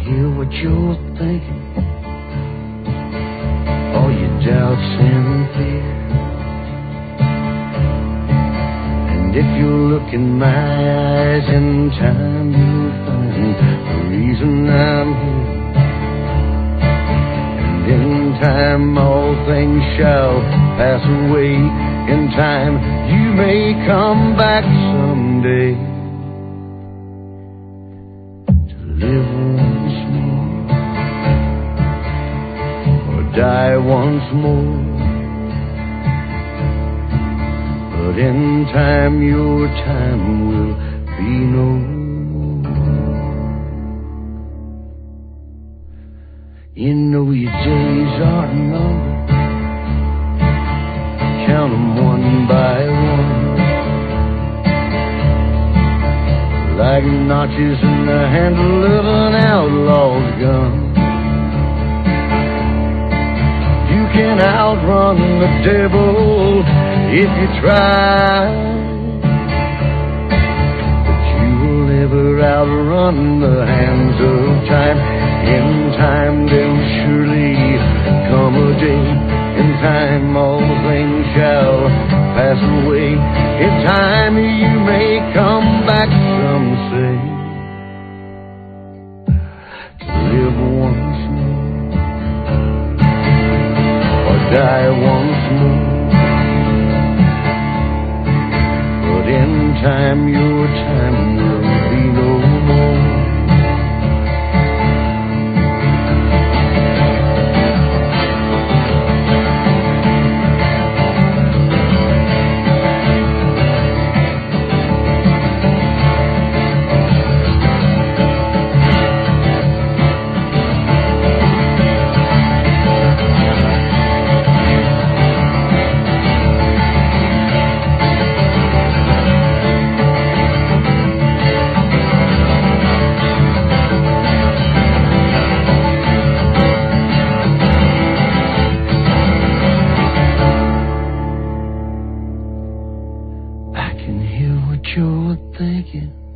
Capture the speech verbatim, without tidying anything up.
hear what you're thinking, all your doubts and fear. And if you look in my eyes in time, you'll find the reason I'm here. And in time all things shall pass away. In time you may come back someday to live once more or die once more. But in time your time will be no more. You know your days are numbered, count them one by one, like notches in the handle of an outlaw's gun. You can outrun the devil if you try, but you will never outrun the hands of time. In time there'll surely come a day. In time all things shall pass away. In time you may come back, some say, to live once more or die once more. But in time your time will be no more. I can hear what you're thinking,